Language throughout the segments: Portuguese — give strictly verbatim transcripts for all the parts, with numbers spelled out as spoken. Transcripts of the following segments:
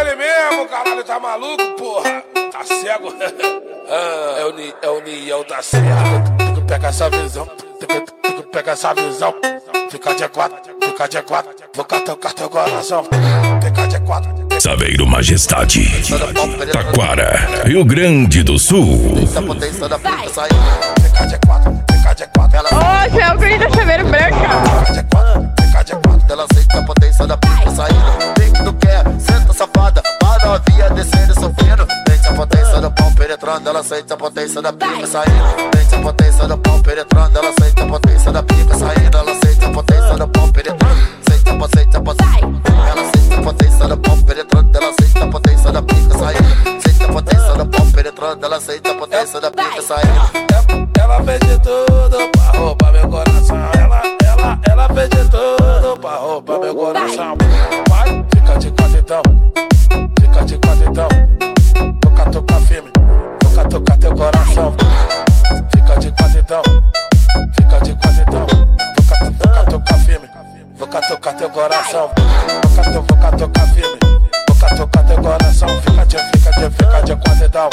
ele mesmo, caralho, tá maluco, porra? Tá cego? ah, é o Ni, é o Niel, tá cego. Tem que pegar essa visão, tem que, tem que pegar essa visão. Fica de quatro, fica de quatro, vou tocar teu coração. Fica de quatro. Saveiro Majestade, Taquara, Rio Grande do Sul. Fica de quatro, fica de quatro. Ô, você é o Green da Chaveiro Branca. Fica de quatro, fica de quatro. Ela sente a potência da pica saindo. Vem que tu quer, senta safada. Para novinha descendo e sofrendo. Sente a potência do pau penetrando. Ela sente a potência da pica saindo. Sente a potência do pau penetrando. Ela sente a potência da pica saindo. Ela sente a potência do pau penetrando. Sente a potência, potência. Ela sente a potência do pau penetrando. Ela sente a potência da pica saindo. Sente a potência do pau penetrando. Ela sente a potência da pica saindo. Ela fez de tudo pra roubar meu coração. Ela, ela, ela fez de tudo pra roubar meu coração. Vai, fica de quatro então. Fica de quatro então. Toca, toca firme. Toca, toca teu coração. Fica de quatro então. Fica de quatro então. Toca, toca, toca firme. Toca, toca teu coração. Toca, toca, toca firme. Toca, toca teu coração. Fica de, fica de, fica de quatro então.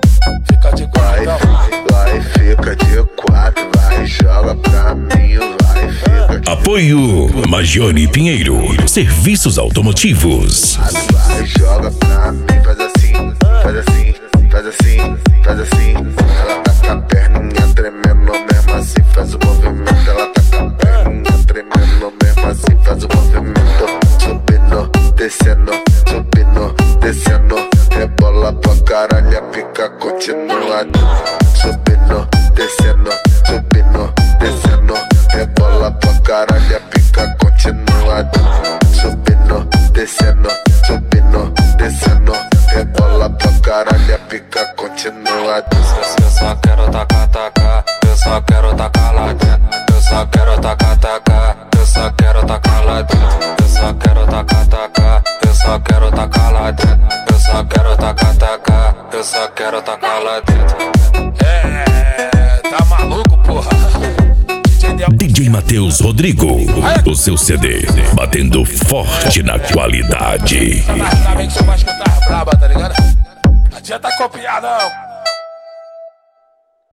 Fica de quatro então. Vai, fica de quatro, vai, joga pra mim, vai, fica de... Apoio Majone Pinheiro, serviços automotivos. Vai, joga pra mim, faz assim, faz assim, faz assim, faz assim. Ela tá com a perninha tremendo, mesmo assim faz o movimento. Ela tá com a perninha tremendo, mesmo assim faz o movimento. Subindo, descendo, subindo, descendo. Rebola pra caralho, a pica continua. Subindo, descendo, subindo, descendo. Rebola pra caralho, a pica continua. Subindo, descendo, subindo, descendo. Rebola pra caralho, a pica continua. Eu só quero tacar, tacar. Eu só quero tacar lá dentro. Eu só quero tacar, tacar. Eu só quero tacar lá dentro. Eu só quero tacar, tacar. Eu só quero tacar lá dentro. Eu só quero tacar, tacar. Eu só quero tacar lá dentro. É, tá maluco, porra? D J Matheus Rodrigo, o seu C D, batendo forte na qualidade. Ainda bem que seu mais que tá braba, tá ligado? Não adianta copiar, não.